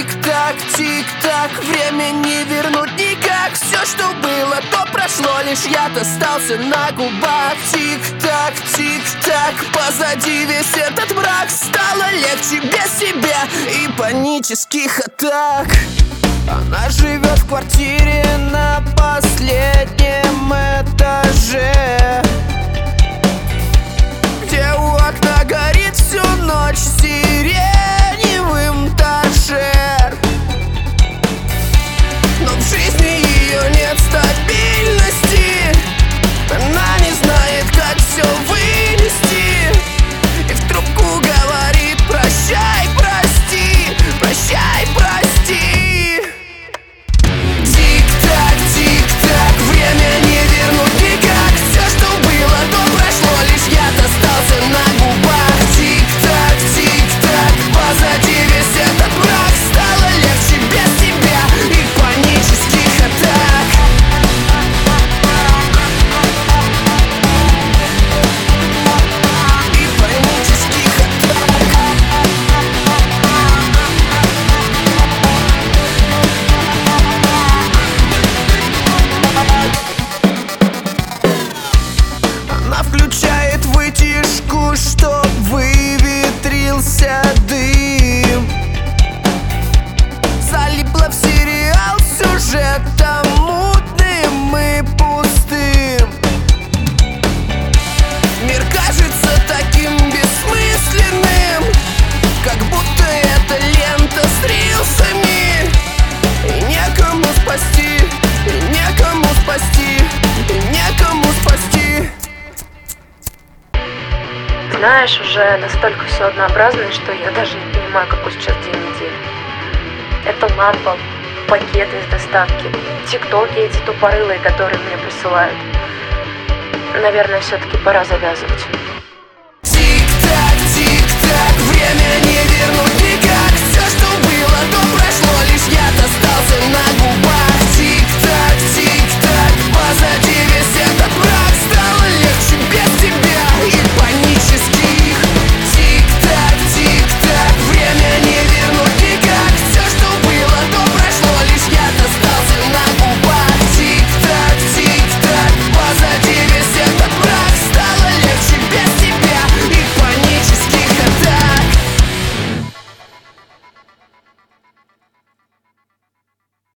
Тик-так, тик-так, время не вернуть никак. Все, что было, то прошло, лишь яд остался на губах. Тик-так, тик-так, позади весь этот мрак. Стало легче без себя и панических атак. Она живет в квартире на последнем этаже, где у окна горит всю ночь сиреневым торшер. Но в жизни ее нет стабильности. Она не знает, как все вынести, и в трубку говорит: прощай, прости, прощай, прости. Тик-так, тик-так, время не вернуть никак. Все, что было, то прошло, лишь яд остался на губах. Тик-так, тик-так, позади весь этот мрак. Стало легче без тебя и панических атак. И панических атак. Она включает вытяжку, чтоб выветрился дым. Залипла в сериал сюжетом мутным и пустым. Мир кажется таким бессмысленным, как будто это лента с рилсами. И некому спасти, и некому спасти, и некому спасти. Знаешь, уже настолько все однообразно, что я даже не понимаю, какой сейчас день недели. Это лампа, пакеты из доставки, тиктоки эти тупорылые, которые мне присылают. Наверное, все-таки пора завязывать.